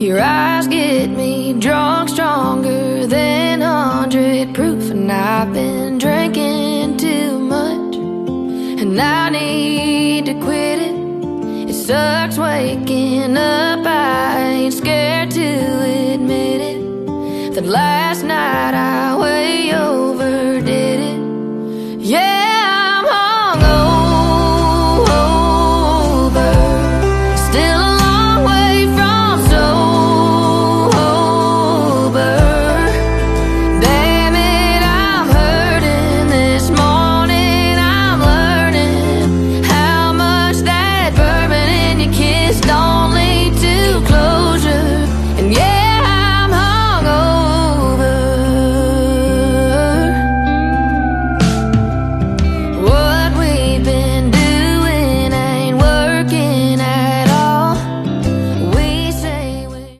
Your eyes get me drunk, stronger than 100 proof. And I've been drinking too much, and I need to quit it. It sucks waking up, I ain't scared to admit it. The light